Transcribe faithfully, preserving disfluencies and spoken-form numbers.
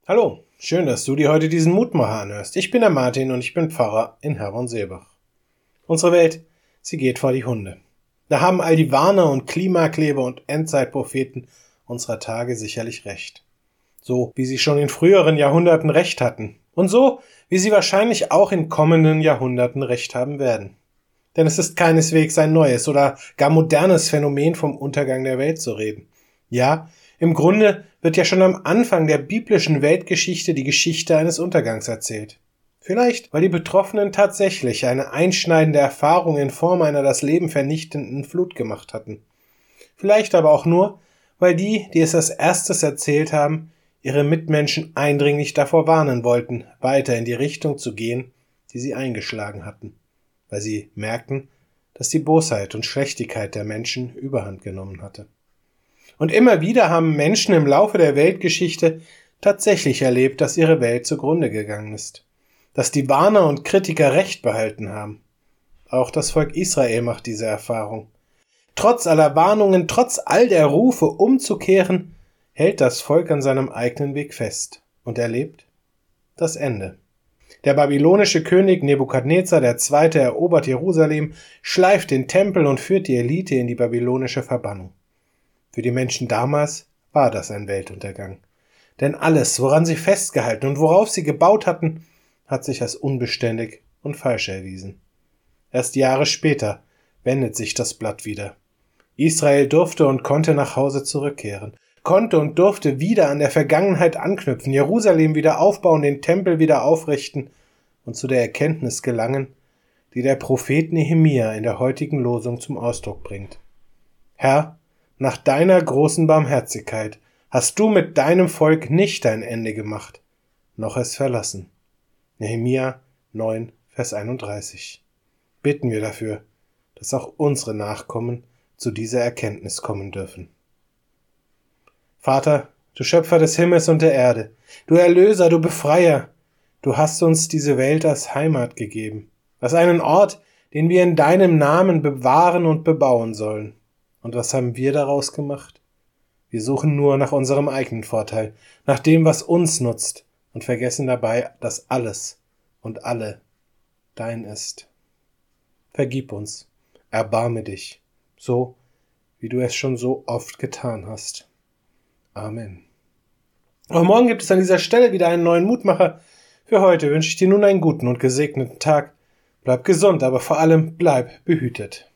Hallo, schön, dass du dir heute diesen Mutmacher anhörst. Ich bin der Martin und ich bin Pfarrer in Herborn-Seebach. Unsere Welt, sie geht vor die Hunde. Da haben all die Warner und Klimakleber und Endzeitpropheten unserer Tage sicherlich recht. So, wie sie schon in früheren Jahrhunderten recht hatten. Und so, wie sie wahrscheinlich auch in kommenden Jahrhunderten recht haben werden. Denn es ist keineswegs ein neues oder gar modernes Phänomen, vom Untergang der Welt zu reden. Ja, im Grunde wird ja schon am Anfang der biblischen Weltgeschichte die Geschichte eines Untergangs erzählt. Vielleicht, weil die Betroffenen tatsächlich eine einschneidende Erfahrung in Form einer das Leben vernichtenden Flut gemacht hatten. Vielleicht aber auch nur, weil die, die es als erstes erzählt haben, ihre Mitmenschen eindringlich davor warnen wollten, weiter in die Richtung zu gehen, die sie eingeschlagen hatten, weil sie merkten, dass die Bosheit und Schlechtigkeit der Menschen Überhand genommen hatte. Und immer wieder haben Menschen im Laufe der Weltgeschichte tatsächlich erlebt, dass ihre Welt zugrunde gegangen ist. Dass die Warner und Kritiker Recht behalten haben. Auch das Volk Israel macht diese Erfahrung. Trotz aller Warnungen, trotz all der Rufe umzukehren, hält das Volk an seinem eigenen Weg fest und erlebt das Ende. Der babylonische König Nebukadnezar der Zweite erobert Jerusalem, schleift den Tempel und führt die Elite in die babylonische Verbannung. Für die Menschen damals war das ein Weltuntergang. Denn alles, woran sie festgehalten und worauf sie gebaut hatten, hat sich als unbeständig und falsch erwiesen. Erst Jahre später wendet sich das Blatt wieder. Israel durfte und konnte nach Hause zurückkehren, konnte und durfte wieder an der Vergangenheit anknüpfen, Jerusalem wieder aufbauen, den Tempel wieder aufrichten und zu der Erkenntnis gelangen, die der Prophet Nehemia in der heutigen Losung zum Ausdruck bringt. Herr, nach deiner großen Barmherzigkeit hast du mit deinem Volk nicht dein Ende gemacht, noch es verlassen. Nehemia neun, Vers einunddreißig. Bitten wir dafür, dass auch unsere Nachkommen zu dieser Erkenntnis kommen dürfen. Vater, du Schöpfer des Himmels und der Erde, du Erlöser, du Befreier, du hast uns diese Welt als Heimat gegeben, als einen Ort, den wir in deinem Namen bewahren und bebauen sollen. Und was haben wir daraus gemacht? Wir suchen nur nach unserem eigenen Vorteil, nach dem, was uns nutzt, und vergessen dabei, dass alles und alle dein ist. Vergib uns, erbarme dich, so wie du es schon so oft getan hast. Amen. Auch morgen gibt es an dieser Stelle wieder einen neuen Mutmacher. Für heute wünsche ich dir nun einen guten und gesegneten Tag. Bleib gesund, aber vor allem bleib behütet.